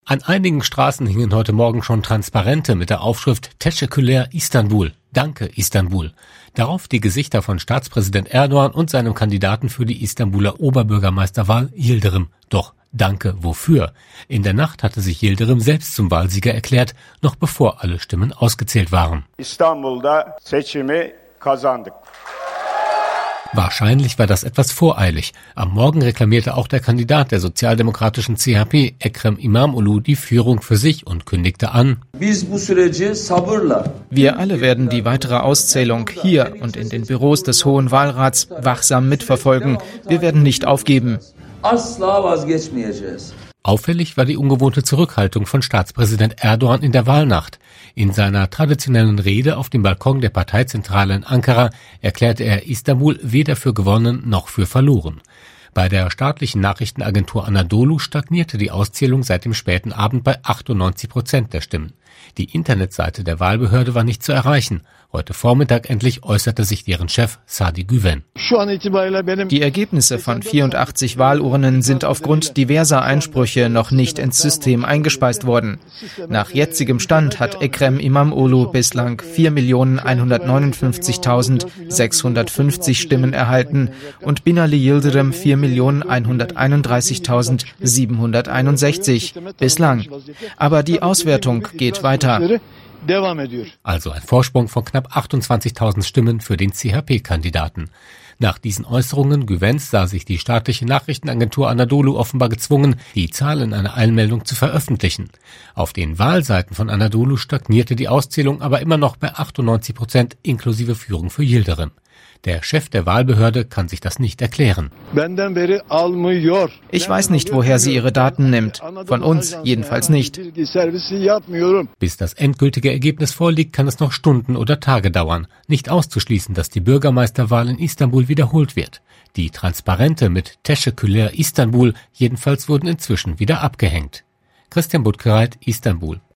An einigen Straßen hingen heute Morgen schon Transparente mit der Aufschrift Teşekkürler Istanbul, Danke Istanbul. Darauf die Gesichter von Staatspräsident Erdogan und seinem Kandidaten für die Istanbuler Oberbürgermeisterwahl Yildirim. Doch Danke wofür? In der Nacht hatte sich Yildirim selbst zum Wahlsieger erklärt, noch bevor alle Stimmen ausgezählt waren. İstanbul'da seçimi kazandık. Wahrscheinlich war das etwas voreilig. Am Morgen reklamierte auch der Kandidat der sozialdemokratischen CHP, Ekrem İmamoğlu, die Führung für sich und kündigte an: Wir alle werden die weitere Auszählung hier und in den Büros des Hohen Wahlrats wachsam mitverfolgen. Wir werden nicht aufgeben. Auffällig war die ungewohnte Zurückhaltung von Staatspräsident Erdogan in der Wahlnacht. In seiner traditionellen Rede auf dem Balkon der Parteizentrale in Ankara erklärte er Istanbul weder für gewonnen noch für verloren. Bei der staatlichen Nachrichtenagentur Anadolu stagnierte die Auszählung seit dem späten Abend bei 98% der Stimmen. Die Internetseite der Wahlbehörde war nicht zu erreichen. Heute Vormittag endlich äußerte sich deren Chef Sadi Güven. Die Ergebnisse von 84 Wahlurnen sind aufgrund diverser Einsprüche noch nicht ins System eingespeist worden. Nach jetzigem Stand hat Ekrem İmamoğlu bislang 4.159.650 Stimmen erhalten und Binali Yildirim 4.131.761 bislang. Aber die Auswertung geht weiter. Also ein Vorsprung von knapp 28.000 Stimmen für den CHP-Kandidaten. Nach diesen Äußerungen Güvens sah sich die staatliche Nachrichtenagentur Anadolu offenbar gezwungen, die Zahl in einer Eilmeldung zu veröffentlichen. Auf den Wahlseiten von Anadolu stagnierte die Auszählung aber immer noch bei 98% inklusive Führung für Yildirim. Der Chef der Wahlbehörde kann sich das nicht erklären. Ich weiß nicht, woher sie ihre Daten nimmt. Von uns jedenfalls nicht. Bis das endgültige Ergebnis vorliegt, kann es noch Stunden oder Tage dauern. Nicht auszuschließen, dass die Bürgermeisterwahl in Istanbul wiederholt wird. Die Transparente mit Teşekkürler Istanbul jedenfalls wurden inzwischen wieder abgehängt. Christian Buttgereit, Istanbul.